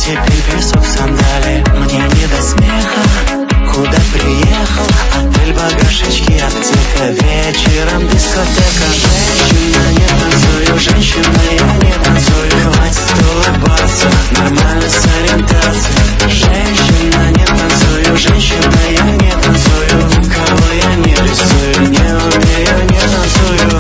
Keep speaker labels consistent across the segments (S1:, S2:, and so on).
S1: теперь песок сандали. Мне не до смеха, куда приехал? Отель, багажечки, аптека, вечером дискотека. Женщина, не танцую, женщина, я не танцую. Хватит улыбаться, нормально с ориентацией. Женщина, не танцую, женщина, я не танцую. Кого я не рисую, не умею, не танцую.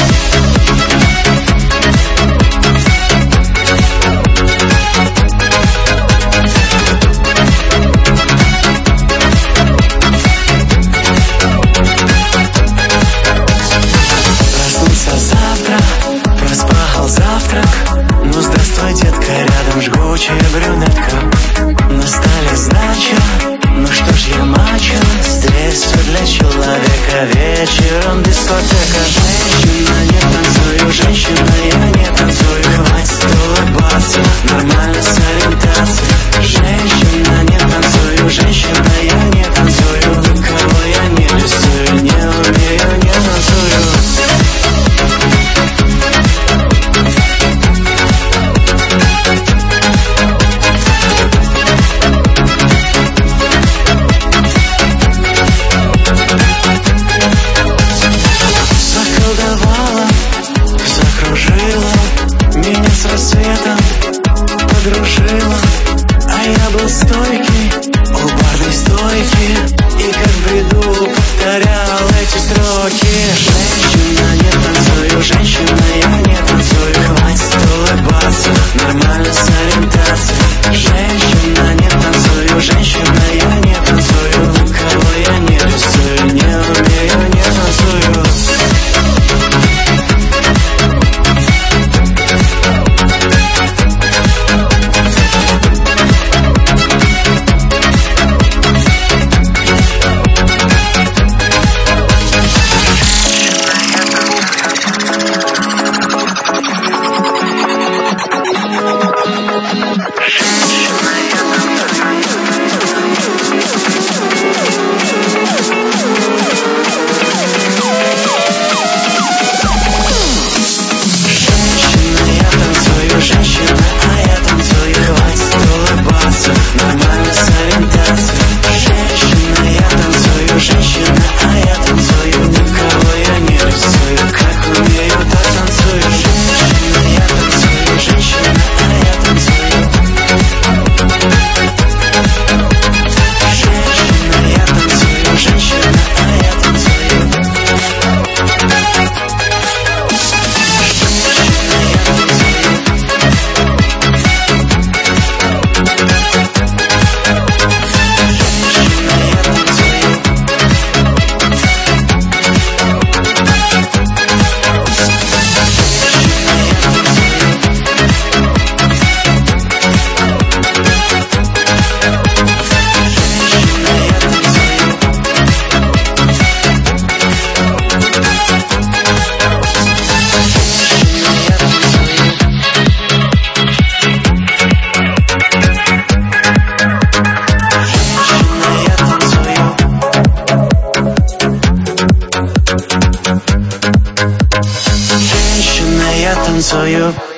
S1: Жгучая брюнетка, на столе сдача. Ну что ж, я мачо, здесь все для человека. Вечером дискотека. Женщина, не танцую, женщина, я не танцую. Хватит улыбаться, нормально с ориентацией. Женщина, не танцую, женщина, я не танцую. Кого я не рисую, не умею, не танцую. Подружила, а я был стойкий у барной стойки. И как в бреду повторял эти строки. Женщина, не танцую, женщина, я не танцую. Хватит улыбаться, нормально с ориентацией. Женщина, не танцую, женщина, я не танцую. Кого я не рисую, не умею, не танцую. Танцую.